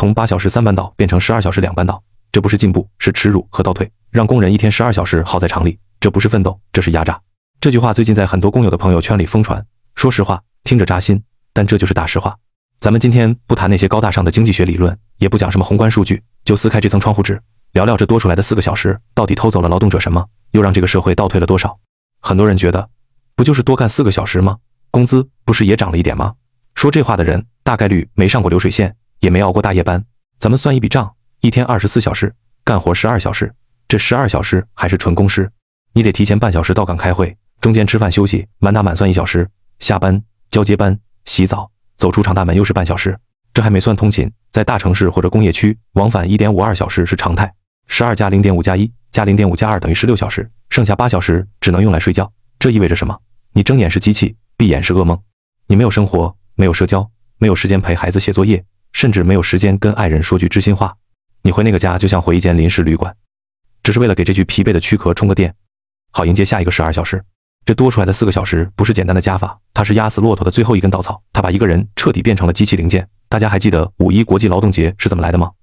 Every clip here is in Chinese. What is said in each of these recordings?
从8小时3班倒变成12小时2班倒，这不是进步，是耻辱和倒退。让工人一天12小时耗在厂里，这不是奋斗，这是压榨。这句话最近在很多工友的朋友圈里疯传，说实话，听着扎心，但这就是大实话。咱们今天不谈那些高大上的经济学理论，也不讲什么宏观数据，就撕开这层窗户纸，聊聊这多出来的4个小时到底偷走了劳动者什么，又让这个社会倒退了多少。很多人觉得，不就是多干4个小时吗？工资不是也涨了一点吗？说这话的人大概率没上过流水线，也没熬过大夜班。咱们算一笔账，一天24小时，干活12小时，这12小时还是纯工时。你得提前半小时到岗开会，中间吃饭休息，满打满算1小时，下班、交接班、洗澡，走出厂大门又是半小时。这还没算通勤，在大城市或者工业区，往返1.52小时是常态。12加0.5加1加0.5加2等于16小时，剩下8小时只能用来睡觉。这意味着什么？你睁眼是机器，闭眼是噩梦。你没有生活，没有社交，没有时间陪孩子写作业，甚至没有时间跟爱人说句知心话。你回那个家就像回一间临时旅馆，只是为了给这具疲惫的躯壳充个电，好迎接下一个12小时。这多出来的4个小时不是简单的加法，它是压死骆驼的最后一根稻草，它把一个人彻底变成了机器零件。大家还记得5·1国际劳动节是怎么来的吗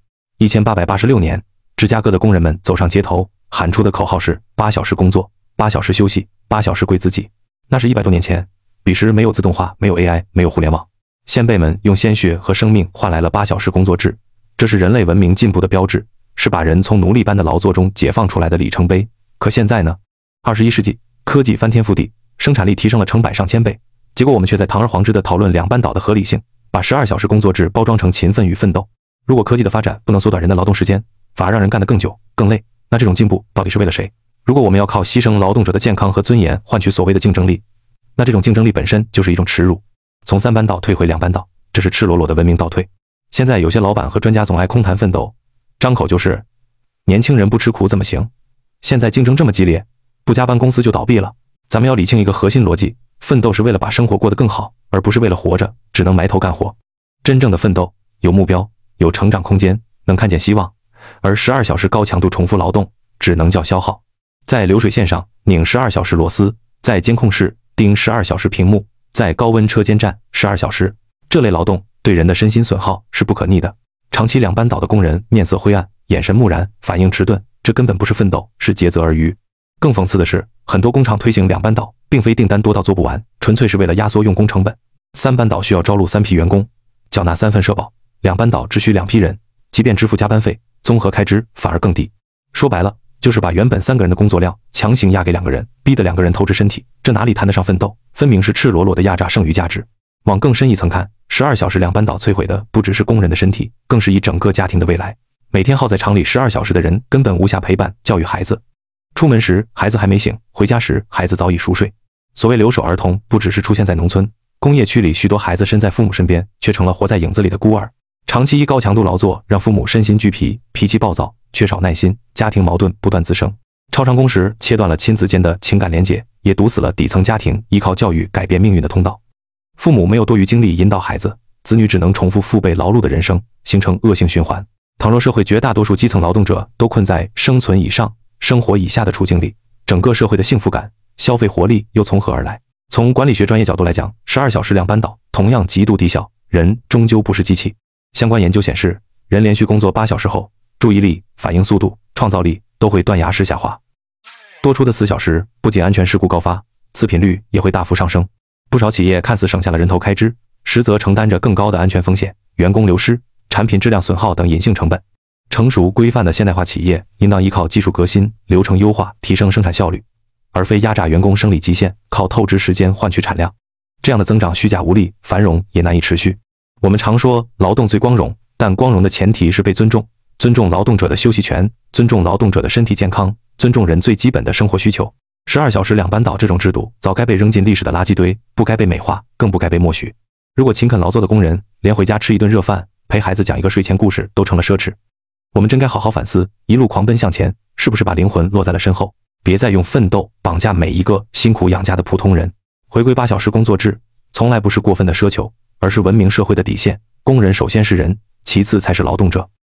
？1886年，芝加哥的工人们走上街头，喊出的口号是8小时工作，8小时休息，8小时归自己。那是100多年前，彼时没有自动化，没有 AI， 没有互联网，先辈们用鲜血和生命换来了8小时工作制，这是人类文明进步的标志，是把人从奴隶般的劳作中解放出来的里程碑。可现在呢？21世纪，科技翻天覆地，生产力提升了成百上千倍，结果我们却在堂而皇之地讨论2班倒的合理性，把12小时工作制包装成勤奋与奋斗。如果科技的发展不能缩短人的劳动时间，反而让人干得更久、更累，那这种进步到底是为了谁？如果我们要靠牺牲劳动者的健康和尊严换取所谓的竞争力，那这种竞争力本身就是一种耻辱。从3班倒退回2班倒，这是赤裸裸的文明倒退。现在有些老板和专家总爱空谈奋斗，张口就是年轻人不吃苦怎么行？现在竞争这么激烈，不加班公司就倒闭了。咱们要理清一个核心逻辑，奋斗是为了把生活过得更好，而不是为了活着只能埋头干活。真正的奋斗有目标，有成长空间，能看见希望，而12小时高强度重复劳动只能叫消耗。在流水线上拧12小时螺丝，在监控室盯12小时屏幕，在高温车间站12小时，这类劳动对人的身心损耗是不可逆的。长期2班倒的工人面色灰暗，眼神木然，反应迟钝，这根本不是奋斗，是竭泽而渔。更讽刺的是，很多工厂推行2班倒，并非订单多到做不完，纯粹是为了压缩用工成本。3班倒需要招录3批员工，缴纳3份社保，2班倒只需2批人，即便支付加班费，综合开支反而更低。说白了，就是把原本3个人的工作量强行压给2个人，逼得2个人透支身体，这哪里谈得上奋斗？分明是赤裸裸的压榨剩余价值。往更深一层看，12小时2班倒摧毁的不只是工人的身体，更是一整个家庭的未来。每天耗在厂里12小时的人根本无暇陪伴教育孩子，出门时孩子还没醒，回家时孩子早已熟睡。所谓留守儿童不只是出现在农村，工业区里许多孩子身在父母身边，却成了活在影子里的孤儿。长期高强度劳作让父母身心俱疲，脾气暴躁，缺少耐心，家庭矛盾不断滋生。超长工时切断了亲子间的情感连结，也堵死了底层家庭依靠教育改变命运的通道。父母没有多余精力引导孩子，子女只能重复父辈劳碌的人生，形成恶性循环。倘若社会绝大多数基层劳动者都困在生存以上、生活以下的处境里，整个社会的幸福感、消费活力又从何而来？从管理学专业角度来讲，12小时2班倒同样极度低效，人终究不是机器。相关研究显示，人连续工作8小时后，注意力、反应速度、创造力都会断崖式下滑。多出的4小时不仅安全事故高发，次品率也会大幅上升。不少企业看似省下了人头开支，实则承担着更高的安全风险、员工流失、产品质量损耗等隐性成本。成熟规范的现代化企业应当依靠技术革新、流程优化提升生产效率，而非压榨员工生理极限，靠透支时间换取产量。这样的增长虚假无力，繁荣也难以持续。我们常说劳动最光荣，但光荣的前提是被尊重，尊重劳动者的休息权，尊重劳动者的身体健康，尊重人最基本的生活需求。12小时2班倒这种制度早该被扔进历史的垃圾堆，不该被美化，更不该被默许。如果勤恳劳作的工人连回家吃一顿热饭，陪孩子讲一个睡前故事都成了奢侈，我们真该好好反思，一路狂奔向前，是不是把灵魂落在了身后？别再用奋斗绑架每一个辛苦养家的普通人。回归8小时工作制，从来不是过分的奢求，而是文明社会的底线。工人首先是人，其次才是劳动者。